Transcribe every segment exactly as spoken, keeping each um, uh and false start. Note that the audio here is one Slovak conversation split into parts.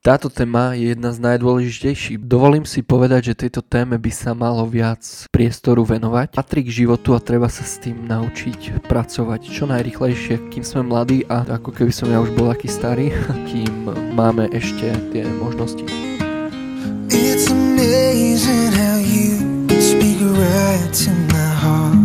Táto téma je jedna z najdôležitejších. Dovolím si povedať, že tejto téme by sa malo viac priestoru venovať. Patrí k životu a treba sa s tým naučiť pracovať čo najrýchlejšie, kým sme mladí a ako keby som ja už bol taký starý, kým máme ešte tie možnosti. It's amazing how you can speak right to my heart.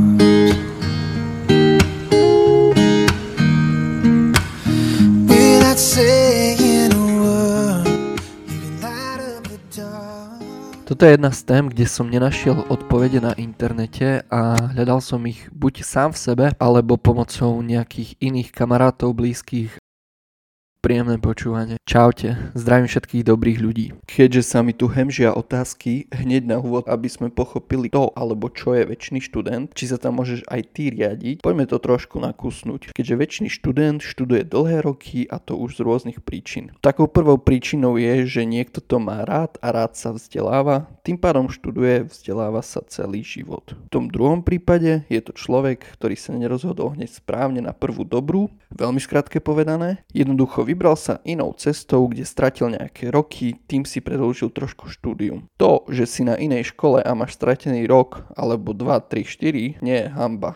Without saying a word, you can light up the dark. Toto je jedna z tém, kde som nenašiel odpovede na internete a hľadal som ich buď sám v sebe, alebo pomocou nejakých iných kamarátov, blízkych. Príjemné počúvanie. Čaute, zdravím všetkých dobrých ľudí. Keďže sa mi tu hemžia otázky, hneď na úvod, aby sme pochopili to, alebo čo je večný študent, či sa tam môžeš aj ty riadiť, poďme to trošku nakusnúť. Keďže večný študent študuje dlhé roky a to už z rôznych príčin. Takou prvou príčinou je, že niekto to má rád a rád sa vzdeláva, tým pádom študuje, vzdeláva sa celý život. V tom druhom prípade je to človek, ktorý sa nerozhodol hneď správne na prvú dobrú, veľmi skrátke povedané, jednoducho vybral sa inou cestou, kde stratil nejaké roky, tým si predĺžil trošku štúdium. To, že si na inej škole a máš stratený rok, alebo dva, tri, štyri, nie je hanba.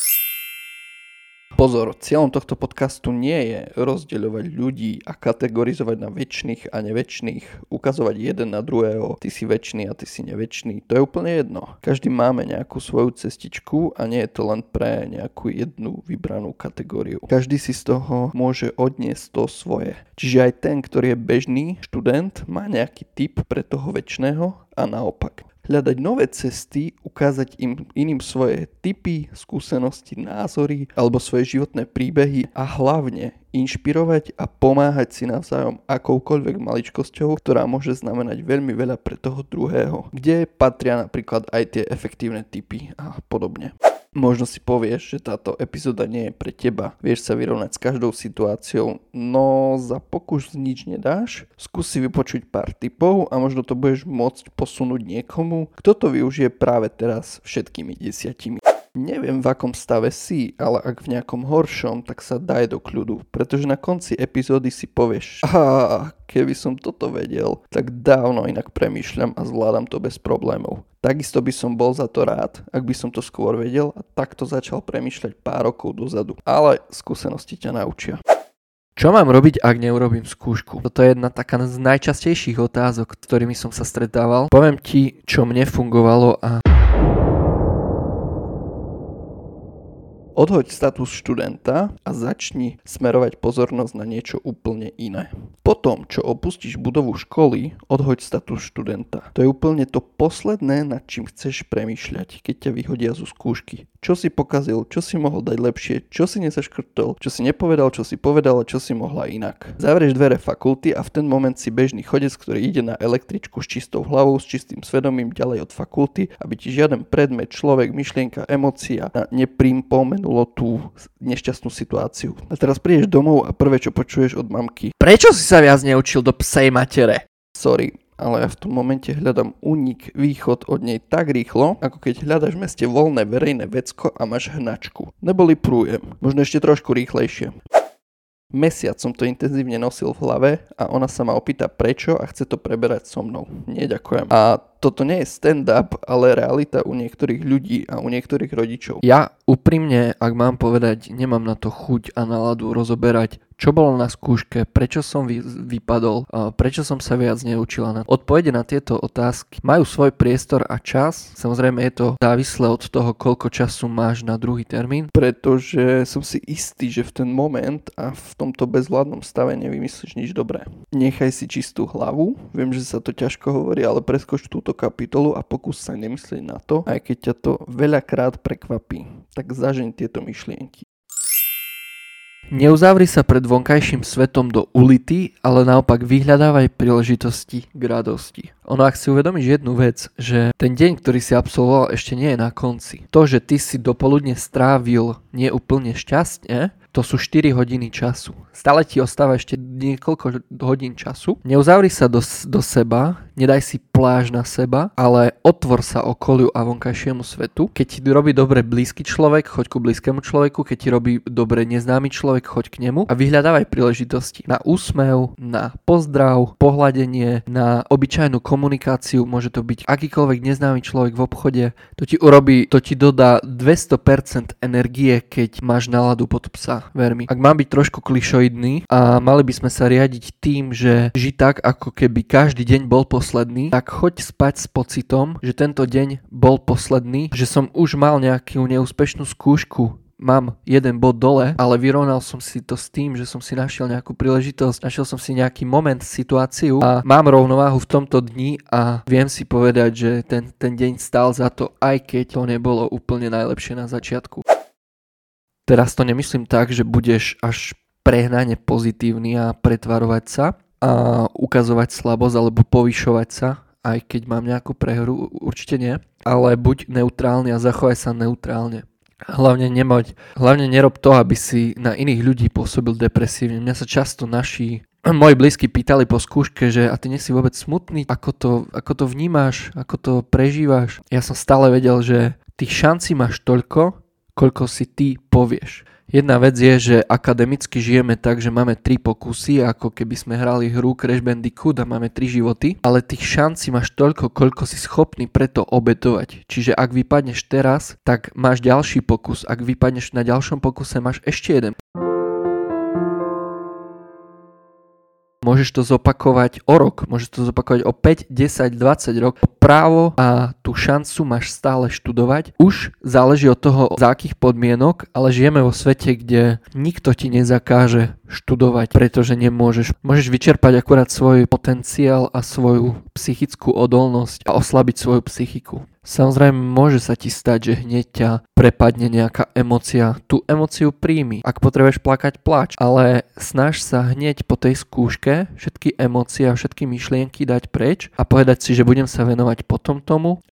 Pozor, cieľom tohto podcastu nie je rozdeľovať ľudí a kategorizovať na večných a nevečných, ukazovať jeden na druhého, ty si večný a ty si nevečný, to je úplne jedno. Každý máme nejakú svoju cestičku a nie je to len pre nejakú jednu vybranú kategóriu. Každý si z toho môže odniesť to svoje. Čiže aj ten, ktorý je bežný študent, má nejaký typ pre toho večného a naopak. Hľadať nové cesty, ukázať im iným svoje tipy, skúsenosti, názory alebo svoje životné príbehy a hlavne inšpirovať a pomáhať si navzájom akoukoľvek maličkosťou, ktorá môže znamenať veľmi veľa pre toho druhého, kde patria napríklad aj tie efektívne tipy a podobne. Možno si povieš, že táto epizóda nie je pre teba. Vieš sa vyrovnať s každou situáciou, no za pokus nič nedáš. Skús si vypočuť pár tipov a možno to budeš môcť posunúť niekomu, kto to využije práve teraz všetkými desiatimi. Neviem, v akom stave si, ale ak v nejakom horšom, tak sa daj do kľudu, pretože na konci epizódy si povieš, aha, keby som toto vedel, tak dávno inak premýšľam a zvládam to bez problémov. Takisto by som bol za to rád, ak by som to skôr vedel a takto začal premýšľať pár rokov dozadu. Ale skúsenosti ťa naučia. Čo mám robiť, ak neurobím skúšku? Toto je jedna taká z najčastejších otázok, s ktorými som sa stretával. Poviem ti, čo mne fungovalo a odhoď status študenta a začni smerovať pozornosť na niečo úplne iné. Potom, čo opustíš budovu školy, odhoď status študenta. To je úplne to posledné, nad čím chceš premýšľať, keď ťa vyhodia zo skúšky. Čo si pokazil, čo si mohol dať lepšie, čo si nezaškrtol, čo si nepovedal, čo si povedal a čo si mohla inak. Zavrieš dvere fakulty a v ten moment si bežný chodec, ktorý ide na električku s čistou hlavou, s čistým svedomím ďalej od fakulty, aby ti žiaden predmet, človek, myšlienka, emócia nepripomenulo tú nešťastnú situáciu. A teraz prídeš domov a prvé, čo počuješ od mamky: prečo si sa viac neučil do psej matere? Sorry, ale ja v tom momente hľadám únik, východ od nej tak rýchlo, ako keď hľadaš v meste voľné verejné vecko a máš hnačku. Neboli prújem, možno ešte trošku rýchlejšie. Mesiac som to intenzívne nosil v hlave a ona sa ma opýta prečo a chce to preberať so mnou. Nie, ďakujem. A toto nie je stand-up, ale realita u niektorých ľudí a u niektorých rodičov. Ja úprimne, ak mám povedať, nemám na to chuť a náladu rozoberať, čo bolo na skúške, prečo som vy, vypadol, prečo som sa viac neučila. Odpovede na tieto otázky majú svoj priestor a čas. Samozrejme je to závislé od toho, koľko času máš na druhý termín, pretože som si istý, že v ten moment a v tomto bezvládnom stave nevymyslíš nič dobré. Nechaj si čistú hlavu, viem, že sa to ťažko hovorí, ale preskoč túto kapitolu a pokús sa nemyslieť na to, aj keď ťa to veľakrát prekvapí. Tak zažeň tieto myšlienky. Neuzavri sa pred vonkajším svetom do ulity, ale naopak vyhľadávaj príležitosti k radosti. Ono, ak si uvedomíš jednu vec, že ten deň, ktorý si absolvoval, ešte nie je na konci. To, že ty si dopoludne strávil neúplne šťastne, to sú štyri hodiny času. Stále ti ostáva ešte niekoľko hodín času. Neuzavri sa do, do seba, nedaj si pláž na seba, ale otvor sa okoliu a vonkajšiemu svetu. Keď ti robí dobre blízky človek, choď ku blízkemu človeku, keď ti robí dobre neznámy človek, choď k nemu a vyhľadávaj príležitosti na úsmev, na pozdrav, pohľadenie, na obyčajnú komunikáciu, môže to byť akýkoľvek neznámy človek v obchode. To ti urobí, to ti dodá dvesto percent energie, keď máš náladu pod psa, ver mi. Ak mám byť trošku klišoidný a mali by sme sa riadiť tým, že ži tak, ako keby každý deň bol posledný, tak choď spať s pocitom, že tento deň bol posledný, že som už mal nejakú neúspešnú skúšku, mám jeden bod dole, ale vyrovnal som si to s tým, že som si našiel nejakú príležitosť, našiel som si nejaký moment, situáciu a mám rovnováhu v tomto dni a viem si povedať, že ten, ten deň stál za to, aj keď to nebolo úplne najlepšie na začiatku. Teraz to nemyslím tak, že budeš až prehnane pozitívny a pretvarovať sa a ukazovať slabosť alebo povyšovať sa, aj keď mám nejakú prehru, určite nie, ale buď neutrálny a zachovaj sa neutrálne. Hlavne nemoď, hlavne nerob to, aby si na iných ľudí pôsobil depresívne. Mňa sa často naši, moji blízky pýtali po skúške, že a ty nie si vôbec smutný, ako to, ako to vnímaš, ako to prežívaš. Ja som stále vedel, že tých šancí máš toľko, koľko si ty povieš. Jedna vec je, že akademicky žijeme tak, že máme tri pokusy, ako keby sme hrali hru Crash Bandicoot a máme tri životy, ale tých šancí máš toľko, koľko si schopný preto obetovať. Čiže ak vypadneš teraz, tak máš ďalší pokus. Ak vypadneš na ďalšom pokuse, máš ešte jeden. Môžeš to zopakovať o rok, môžeš to zopakovať o päť, desať, dvadsať rokov. Právo a tú šancu máš stále študovať. Už záleží od toho, za akých podmienok, ale žijeme vo svete, kde nikto ti nezakáže študovať, pretože nemôžeš. Môžeš vyčerpať akurát svoj potenciál a svoju psychickú odolnosť a oslabiť svoju psychiku. Samozrejme, môže sa ti stať, že hneď ťa prepadne nejaká emócia. Tú emóciu príjmi. Ak potrebuješ plakať, plač. Ale snaž sa hneď po tej skúške všetky emócie a všetky myšlienky dať preč a povedať si, že budem sa venovať potom tomu.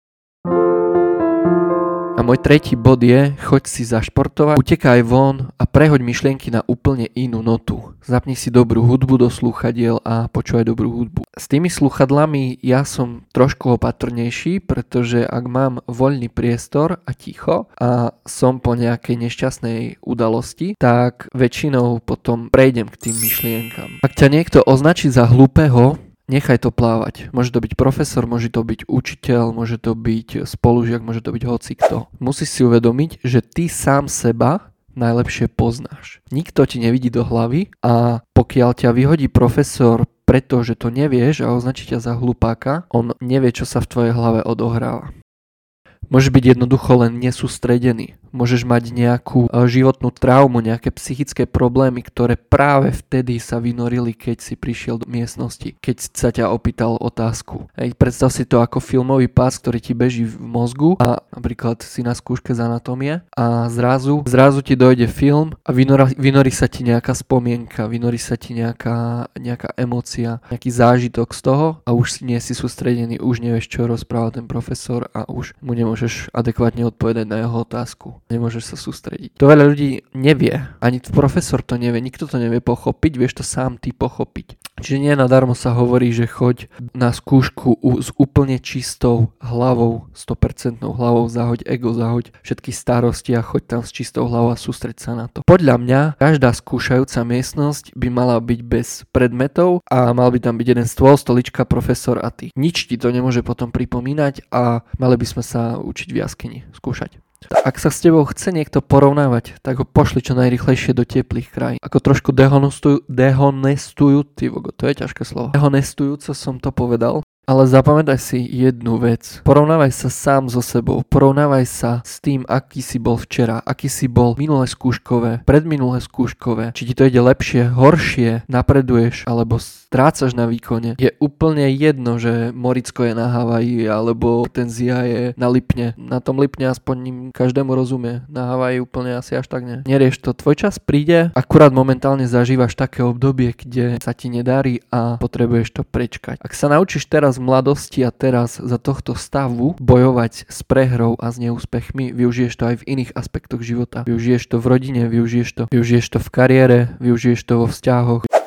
A môj tretí bod je, choď si zašportovať, utekaj von a prehoď myšlienky na úplne inú notu. Zapni si dobrú hudbu do slúchadiel a počúvaj dobrú hudbu. S tými slúchadlami ja som trošku opatrnejší, pretože ak mám voľný priestor a ticho a som po nejakej nešťastnej udalosti, tak väčšinou potom prejdem k tým myšlienkam. Ak ťa niekto označí za hlúpeho, nechaj to plávať. Môže to byť profesor, môže to byť učiteľ, môže to byť spolužiak, môže to byť hocikto. Musíš si uvedomiť, že ty sám seba najlepšie poznáš. Nikto ti nevidí do hlavy a pokiaľ ťa vyhodí profesor, pretože to nevieš a označí ťa za hlupáka, on nevie, čo sa v tvojej hlave odohráva. Môžeš byť jednoducho len nesústredený. Môžeš mať nejakú životnú traumu, nejaké psychické problémy, ktoré práve vtedy sa vynorili, keď si prišiel do miestnosti, keď sa ťa opýtal otázku. Hej, predstav si to ako filmový pás, ktorý ti beží v mozgu a napríklad si na skúške z anatómie a zrazu, zrazu ti dojde film a vynorí, vynorí sa ti nejaká spomienka, vynorí sa ti nejaká, nejaká emócia, nejaký zážitok z toho a už nie si sústredený, už nevieš, čo rozpráva ten profesor a už mu nemôžeš adekvátne odpovedať na jeho otázku. Nemôžeš sa sústrediť. To veľa ľudí nevie. Ani profesor to nevie. Nikto to nevie pochopiť. Vieš to sám ty pochopiť. Čiže nie nadarmo sa hovorí, že choď na skúšku s úplne čistou hlavou, sto percent hlavou, zahoď ego, zahoď všetky starosti a choď tam s čistou hlavou a sústreď sa na to. Podľa mňa každá skúšajúca miestnosť by mala byť bez predmetov a mal by tam byť jeden stôl, stolička, profesor a ty. Nič ti to nemôže potom pripomínať a mali by sme sa učiť v jaskyni, skúšať. Ak sa s tebou chce niekto porovnávať, tak ho pošli čo najrýchlejšie do teplých krajín. Ako trošku dehonestujú, dehonestujú, ty vogo, to je ťažké slovo. Dehonestujúco som to povedal. Ale zapamätaj si jednu vec. Porovnávaj sa sám so sebou. Porovnávaj sa s tým, aký si bol včera, aký si bol minulé skúškové, predminulé skúškové. Či ti to ide lepšie, horšie, napreduješ alebo strácaš na výkone. Je úplne jedno, že Moricko je na Havaji alebo Tenzia je na Lipne. Na tom Lipne aspoň ním každému rozumie. Na Havaji úplne asi až tak nie. Nerieš to. Tvoj čas príde, akurát momentálne zažívaš také obdobie, kde sa ti nedarí a potrebuješ to prečkať. Ak sa naučíš teraz v mladosti a teraz za tohto stavu bojovať s prehrou a s neúspechmi, využiješ to aj v iných aspektoch života. Využiješ to v rodine, využiješ to, využiješ to v kariére, využiješ to vo vzťahoch.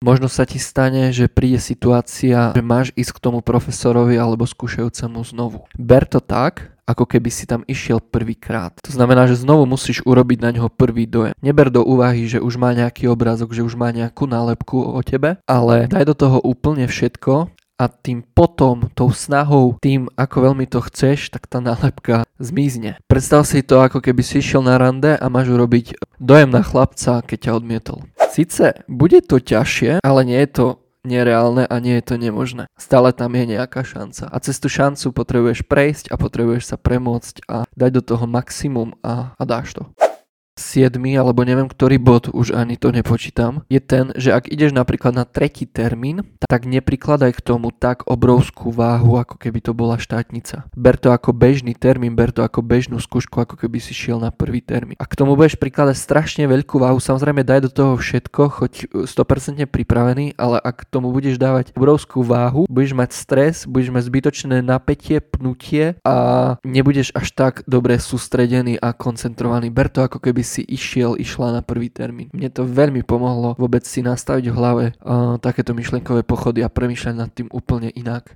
Možno sa ti stane, že príde situácia, že máš ísť k tomu profesorovi alebo skúšajúcemu znovu. Ber to tak, ako keby si tam išiel prvýkrát. To znamená, že znovu musíš urobiť na ňoho prvý dojem. Neber do úvahy, že už má nejaký obrázok, že už má nejakú nálepku o tebe, ale daj do toho úplne všetko a tým potom, tou snahou, tým ako veľmi to chceš, tak tá nálepka zmizne. Predstav si to, ako keby si išiel na rande a máš urobiť dojem na chlapca, keď ťa odmietol. Sice bude to ťažšie, ale nie je to nereálne a nie je to nemožné. Stále tam je nejaká šanca. A cez tú šancu potrebuješ prejsť a potrebuješ sa premôcť a dať do toho maximum a, a dáš to. Siedmy, alebo neviem ktorý bod, už ani to nepočítam, je ten, že ak ideš napríklad na tretí termín, tak neprikladaj k tomu tak obrovskú váhu, ako keby to bola štátnica. Ber to ako bežný termín, ber to ako bežnú skúšku, ako keby si šiel na prvý termín. A k tomu budeš prikladať strašne veľkú váhu, samozrejme daj do toho všetko, choď sto percent pripravený, ale ak k tomu budeš dávať obrovskú váhu, budeš mať stres, budeš mať zbytočné napätie, pnutie a nebudeš až tak dobre sústredený a koncentrovaný. Ber to ako keby si išiel, išla na prvý termín. Mne to veľmi pomohlo vôbec si nastaviť v hlave uh, takéto myšlienkové pochody a premýšľať nad tým úplne inak.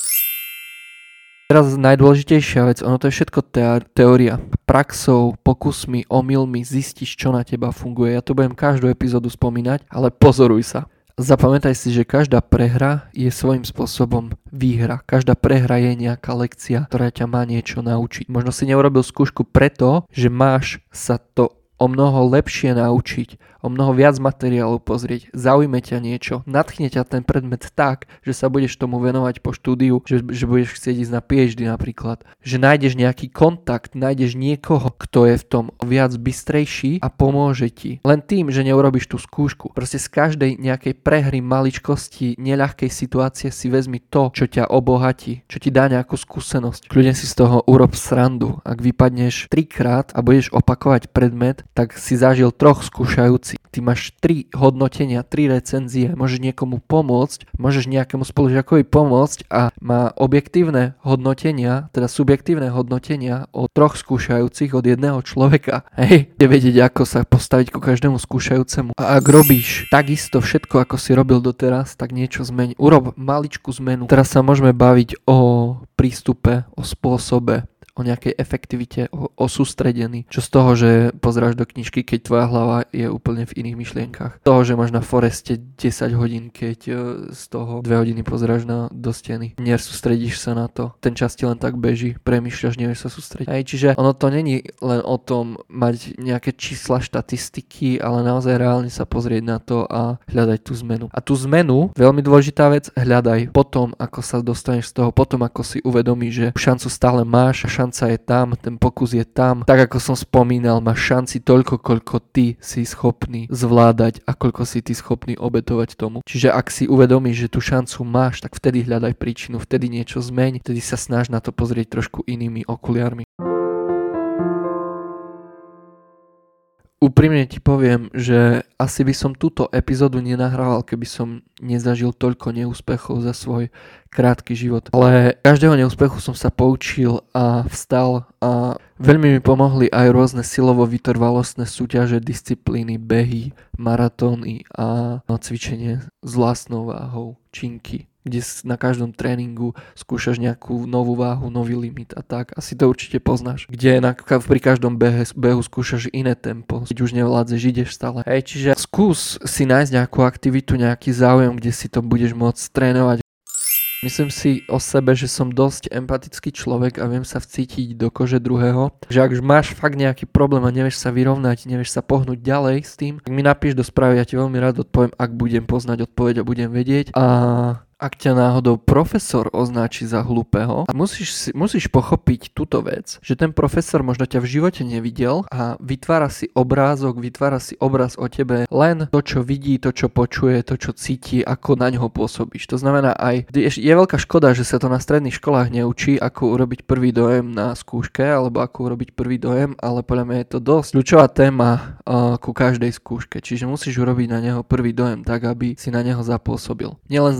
Teraz najdôležitejšia vec, ono to je všetko teá- teória. Praxou, pokusmi, omylmi zistíš, čo na teba funguje. Ja to budem každú epizódu spomínať, ale pozoruj sa. Zapamätaj si, že každá prehra je svojím spôsobom výhra. Každá prehra je nejaká lekcia, ktorá ťa má niečo naučiť. Možno si neurobil skúšku preto, že máš sa to o mnoho lepšie naučiť, o mnoho viac materiálov pozrieť, zaujme ťa niečo, nadchne ťa ten predmet tak, že sa budeš tomu venovať po štúdiu, že, že budeš chcieť ísť na PhD napríklad, že nájdeš nejaký kontakt, nájdeš niekoho, kto je v tom viac bystrejší a pomôže ti. Len tým, že neurobíš tú skúšku. Proste z každej nejakej prehry, maličkosti, neľahkej situácie si vezmi to, čo ťa obohatí, čo ti dá nejakú skúsenosť. Kľudne si z toho urob srandu. Ak vypadneš trikrát a budeš opakovať predmet, tak si zažil troch skúšajúcich. Ty máš tri hodnotenia, tri recenzie, môžeš niekomu pomôcť, môžeš nejakému spolužiakovi pomôcť a má objektívne hodnotenia, teda subjektívne hodnotenia od troch skúšajúcich od jedného človeka. Hej, je vedieť, ako sa postaviť ku každému skúšajúcemu. A ak robíš takisto všetko, ako si robil doteraz, tak niečo zmeni. Urob maličkú zmenu. Teraz sa môžeme baviť o prístupe, o spôsobe, o nejakej efektivite, o, o sústredení. Čo z toho, že pozráš do knižky, keď tvoja hlava je úplne v iných myšlienkach. Z toho, že máš na foreste desať hodín, keď z toho dve hodiny pozráš na, do steny. Nesústredíš sa na to. Ten čas ti len tak beží, premýšľaš, nevieš sa sústrediť. Aj, čiže ono to není len o tom mať nejaké čísla, štatistiky, ale naozaj reálne sa pozrieť na to a hľadať tú zmenu. A tú zmenu, veľmi dôležitá vec, hľadaj potom, ako sa dostaneš z toho, potom, ako si uvedomíš, že šancu stále máš, šanca je tam, ten pokus je tam. Tak ako som spomínal, máš šanci toľko, koľko ty si schopný zvládať a koľko si ty schopný obetovať tomu. Čiže ak si uvedomíš, že tú šancu máš, tak vtedy hľadaj príčinu, vtedy niečo zmeň, vtedy sa snaž na to pozrieť trošku inými okuliarmi. Úprimne ti poviem, že asi by som túto epizódu nenahrával, keby som nezažil toľko neúspechov za svoj krátky život. Ale každého neúspechu som sa poučil a vstal a veľmi mi pomohli aj rôzne silovo-vytrvalostné súťaže, disciplíny, behy, maratóny a cvičenie s vlastnou váhou, činky, kde na každom tréningu skúšaš nejakú novú váhu, nový limit a tak. Asi to určite poznáš. Kde na, pri každom behe, behu skúšaš iné tempo. Keď už nevládzeš, ideš stále. Hej, čiže skús si nájsť nejakú aktivitu, nejaký záujem, kde si to budeš môcť trénovať. Myslím si o sebe, že som dosť empatický človek a viem sa vcítiť do kože druhého. Že ak už máš fakt nejaký problém a nevieš sa vyrovnať, nevieš sa pohnúť ďalej s tým, tak mi napíš do správy, ja ti veľmi rád odpoviem, ak budem poznať odpoveď a budem vedieť. A ak ťa náhodou profesor označí za hlúpeho, a musíš, musíš pochopiť túto vec, že ten profesor možno ťa v živote nevidel a vytvára si obrázok, vytvára si obraz o tebe len to, čo vidí, to, čo počuje, to, čo cíti, ako na ňoho pôsobíš. To znamená aj, je, je veľká škoda, že sa to na stredných školách neučí, ako urobiť prvý dojem na skúške, alebo ako urobiť prvý dojem, ale podľa mňa je to dosť kľúčová téma uh, ku každej skúške. Čiže musíš urobiť na neho prvý dojem tak, aby si na neho zapôsobil. Nielen znalosť,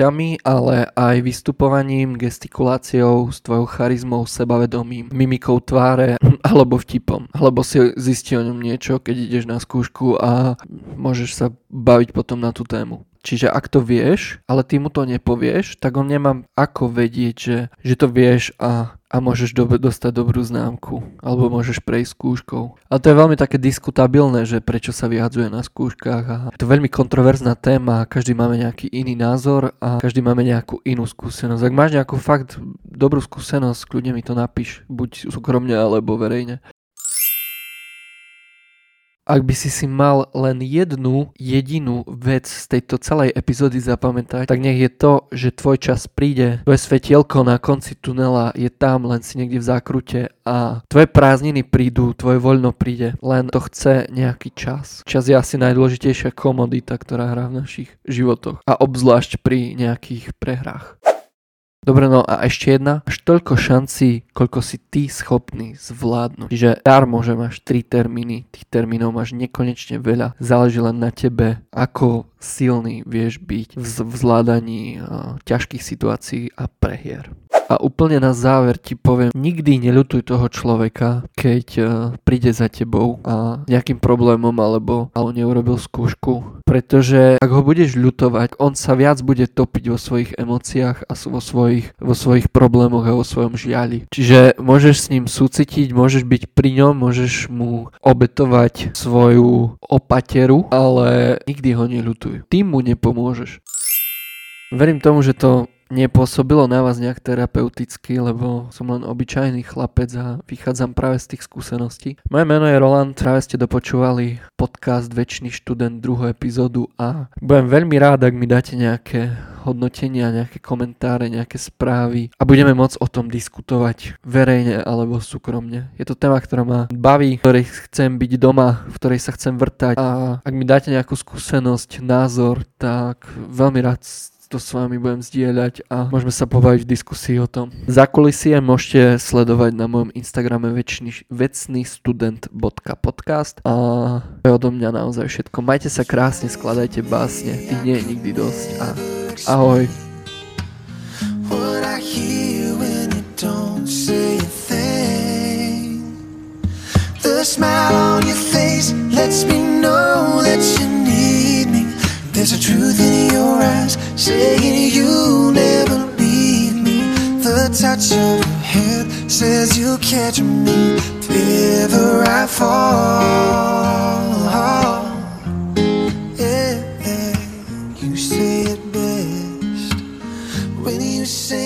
rukami, ale aj vystupovaním, gestikuláciou, s tvojou charizmou, sebavedomím, mimikou tváre alebo vtipom. Alebo si zistí o ňom niečo, keď ideš na skúšku a môžeš sa baviť potom na tú tému. Čiže ak to vieš, ale ty mu to nepovieš, tak on nemá ako vedieť, že, že to vieš a, a môžeš do, dostať dobrú známku. Alebo môžeš prejsť skúškou. Ale to je veľmi také diskutabilné, že prečo sa vyhadzuje na skúškach. A je to veľmi kontroverzná téma, každý máme nejaký iný názor a každý máme nejakú inú skúsenosť. Ak máš nejakú fakt dobrú skúsenosť, kľudne mi to napíš, buď súkromne alebo verejne. Ak by si si mal len jednu jedinú vec z tejto celej epizódy zapamätať, tak nech je to, že tvoj čas príde, tvoje svetielko na konci tunela je tam, len si niekde v zákrute a tvoje prázdniny prídu, tvoje voľno príde, len to chce nejaký čas. Čas je asi najdôležitejšia komodita, ktorá hrá v našich životoch a obzvlášť pri nejakých prehrách. Dobre, no a ešte jedna. Máš toľko šancí, koľko si ty schopný zvládnuť. Čiže darmo, že máš tri termíny, tých termínov máš nekonečne veľa. Záleží len na tebe, ako silný vieš byť v zvládaní uh, ťažkých situácií a prehier. A úplne na záver ti poviem, nikdy neľutuj toho človeka, keď uh, príde za tebou a nejakým problémom alebo, alebo neurobil skúšku. Pretože ak ho budeš ľutovať, on sa viac bude topiť vo svojich emóciách a vo svojich, vo svojich problémoch a vo svojom žiali. Čiže môžeš s ním súcitiť, môžeš byť pri ňom, môžeš mu obetovať svoju opateru, ale nikdy ho neľutuj. Ty mu nepomôžeš. Verím tomu, že to nepôsobilo na vás nejak terapeuticky, lebo som len obyčajný chlapec a vychádzam práve z tých skúseností. Moje meno je Roland, práve ste dopočúvali podcast Večný študent druhú epizódu a budem veľmi rád, ak mi dáte nejaké hodnotenia, nejaké komentáre, nejaké správy a budeme môcť o tom diskutovať verejne alebo súkromne. Je to téma, ktorá ma baví, v ktorej chcem byť doma, v ktorej sa chcem vrtať a ak mi dáte nejakú skúsenosť, názor, tak veľmi rád to s vami budem zdieľať a môžeme sa pobaviť v diskusii o tom. Za kulisie môžete sledovať na mojom Instagrame večný, vecný student bodka podcast a to je odo mňa naozaj všetko. Majte sa krásne, skladajte básne, tých nie je nikdy dosť a ahoj. What I hear when you don't say a thing. The smile on your face lets me know that you need me. There's a truth in your eyes saying you'll never leave me. The touch of your hand says you'll catch me if ever I fall. Yeah, you say it best when you say